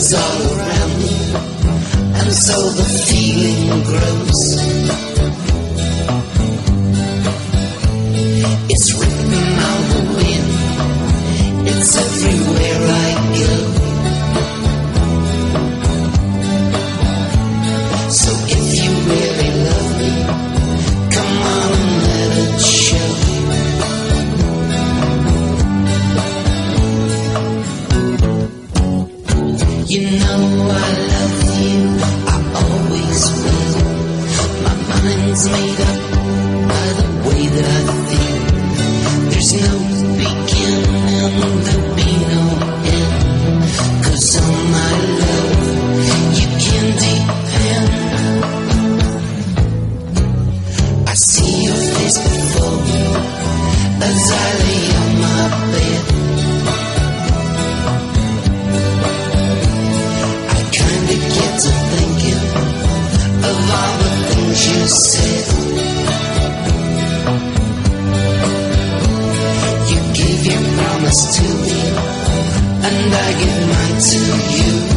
is all around me, and so the feeling grows. It's written on the wind, it's everywhere I go. So if you really love me, come on and let it show. You know I love you, I always will. My mind's made up by the way that I feel. There's no beginning, there'll be no end. 'Cause on my love, you can depend. I see your face before me as I lay on my bed. I kinda get to thinking of all the things you said. You gave your promise to me, and I give mine to you.